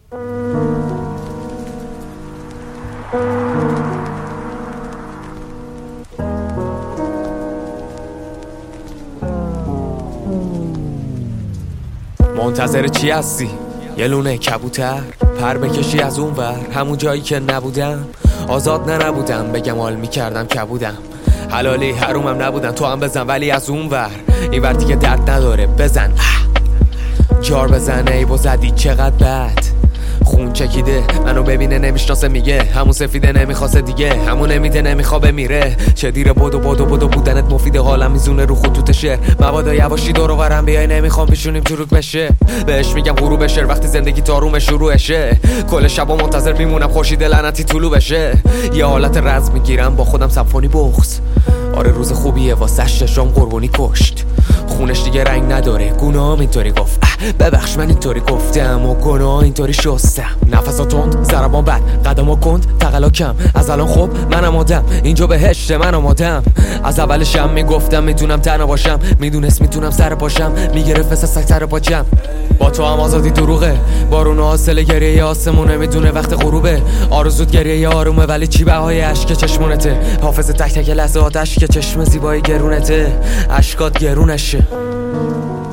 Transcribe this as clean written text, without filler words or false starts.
منتظر چی هستی؟ یه لونه کبوتر پر بکشی از اون ور، همون جایی که نبودم آزاد نبودم، بگم حال میکردم کبودم، حلالی حرومم نبودن، تو هم بزن ولی از اون ور، این ور دیگه درد نداره بزن، جار بزن ای زدی چقدر بد، خون چکیده منو ببینه نمیشناسه میگه همون سفیده نمیخواسته دیگه، همون نمیده نمیخوابه میره، چه دیره بدو بودنت مفیده، حالم میزونه رو خطوط شعر، مبادا یواشی دور و برم بیای نمیخوام پیشونیم چروک بشه، بهش میگم غروب شعر وقتی زندگی تاروم شروعشه، کل شبا منتظر میمونم خورشید لعنتی طلوع بشه، یه حالت رزم میگیرم با خودم سمفونی بغض، آره روز خوبیه واسش چشام قربونی کشت، خونش دیگه رنگ نداره، گناهم اینطوری گفت، ببخش من اینطوری گفتم و گناه اینطوری شستم، نفسا تند ضربان بد قدمو کند تقلا کم، از الان خب منم آدم اینجا بهشت من آمادم، از اولشم میگفتم میتونم تنها باشم، میدونست میتونم سر پاشم، میگرفت مثل سگ سر پاچم، با تو هم آزادی دروغه، بارون حاصل گریه آسمونه، میدونه وقت غروبه، آرزوت گریه آرومه ولی چی بهای اشک چشمونته، حافظ تک تک لحظه آتش که چشم زیبایی گرونته، اشکات گرونشه.